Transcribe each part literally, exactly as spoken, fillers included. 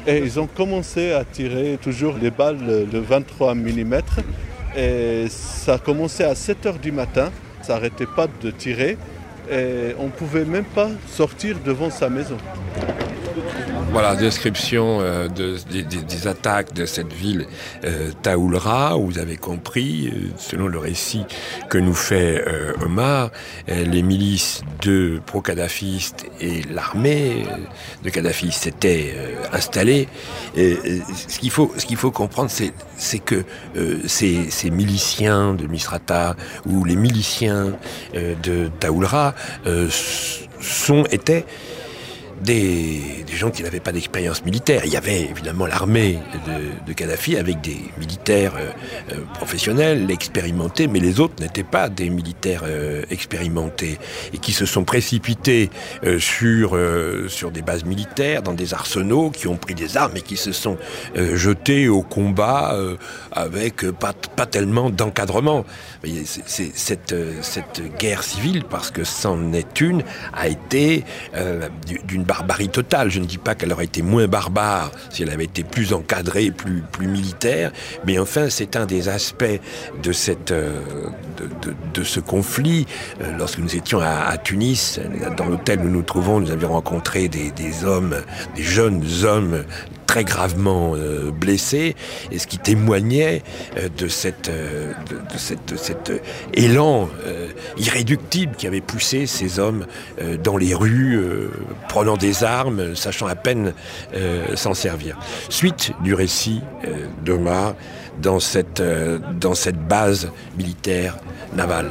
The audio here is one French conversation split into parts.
Et ils ont commencé à tirer toujours des balles de vingt-trois millimètres. Et ça a commencé à sept heures du matin. Ça n'arrêtait pas de tirer. Et on ne pouvait même pas sortir devant sa maison. Voilà, description euh, de, de, de, des attaques de cette ville euh, Taoulra, où vous avez compris, euh, selon le récit que nous fait euh, Omar, euh, les milices de pro-kadhafistes et l'armée euh, de Kadhafi s'étaient euh, installées. Et, et, ce qu'il faut, ce qu'il faut comprendre, c'est, c'est que euh, ces, ces miliciens de Misrata ou les miliciens euh, de Taoulra euh, sont, étaient Des, des gens qui n'avaient pas d'expérience militaire. Il y avait évidemment l'armée de, de Kadhafi avec des militaires euh, euh, professionnels, expérimentés, mais les autres n'étaient pas des militaires euh, expérimentés et qui se sont précipités euh, sur, euh, sur des bases militaires, dans des arsenaux, qui ont pris des armes et qui se sont euh, jetés au combat euh, avec pas, pas tellement d'encadrement. Vous voyez, c'est, c'est, cette, cette guerre civile, parce que c'en est une, a été euh, d'une barbarie totale. Je ne dis pas qu'elle aurait été moins barbare si elle avait été plus encadrée, plus, plus militaire, mais enfin, c'est un des aspects de, cette, de, de, de ce conflit. Lorsque nous étions à, à Tunis, dans l'hôtel où nous nous trouvons, nous avions rencontré des, des hommes, des jeunes hommes très gravement euh, blessés, et ce qui témoignait euh, de, cette, euh, de, de, cette, de cet élan euh, irréductible qui avait poussé ces hommes euh, dans les rues, euh, prenant des armes, sachant à peine euh, s'en servir. Suite du récit euh, d'Omar dans cette, euh, dans cette base militaire navale.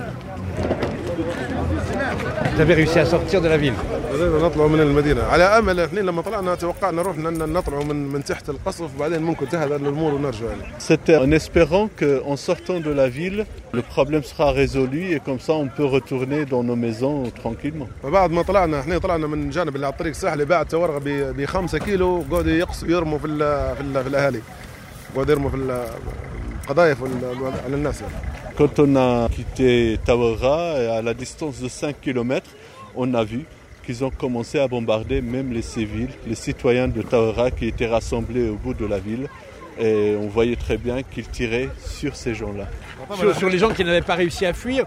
Vous avez réussi à sortir de la ville. نطلعوا من المدينة على أمل احنا لما طلعنا توقعنا نروح نطلعوا من من تحت القصف وبعدين ممكن تهدأ الأمور ونرجع. C'était en espérant qu'en sortant de la ville, le problème sera résolu et comme ça on peut retourner dans nos maisons tranquillement. بعد ما طلعنا احنا طلعنا من جانب اللي على الطريق الساحلي بعد تورغة ب خمسة كيلو قعدوا يقصوا يرموا في ال في ال في الأهالي قعدوا يرموا في القذائف على الناس. Quand on a quitté Taoura, à la distance de cinq kilomètres, on a vu qu'ils ont commencé à bombarder même les civils, les citoyens de Taoura qui étaient rassemblés au bout de la ville. Et on voyait très bien qu'ils tiraient sur ces gens-là. Sur, sur les gens qui n'avaient pas réussi à fuir.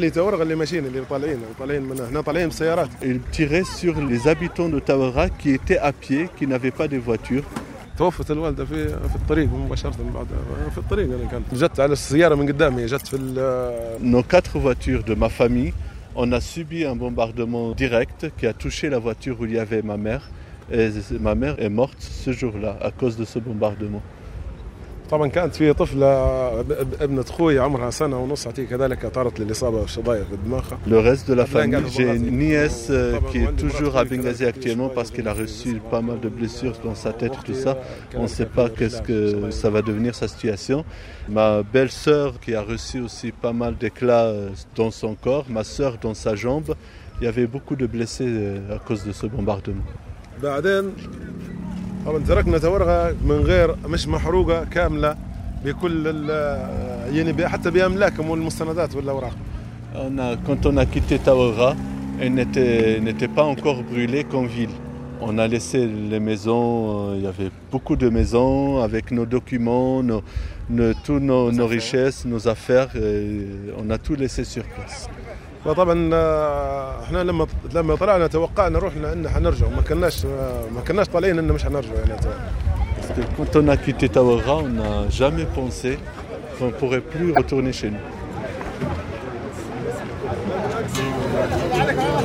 Ils tiraient sur les habitants de Taoura qui étaient à pied, qui n'avaient pas de voiture. توفت الوالده في في الطريق مباشره بعد في الطريق يعني كانت جت على السياره من قدامي جت في Nos quatre voitures de ma famille, on a subi un bombardement direct qui a touché la voiture où il y avait ma mère et ma mère est morte ce jour-là à cause de ce bombardement. طبعا كانت في طفله ابنه اخوي عمرها سنه ونص هذه كذلك تعرضت للاصابه بالشظايا في دماغها. Le reste de la famille, j'ai une nièce qui est toujours à Benghazi actuellement parce qu'elle a reçu pas mal de blessures dans sa tête et tout ça. On ne sait pas qu'est-ce que ça va devenir sa situation. Ma belle-sœur qui a reçu aussi pas mal d'éclats dans son corps, ma sœur dans sa jambe. Il y avait beaucoup de blessés à cause de ce bombardement. بعدين طبعا تركنا تورغة من غير مش محروقة كاملة بكل يعني حتى بأملاكهم والمستندات والأوراق. On a, quand on a quitté Taoura, elle n'était, n'était pas encore brûlée comme ville. On a laissé les maisons, il y avait beaucoup de maisons avec nos documents, nos, nos, tous nos, nos richesses, nos affaires, on a tout laissé sur place. فطبعا احنا لما لما طلعنا توقعنا روحنا ان حنرجع ما كناش ما كناش طالعين ان مش حنرجع يعني. Quand on a quitté Taoura, on n'a jamais pensé qu'on ne pourrait plus retourner chez nous.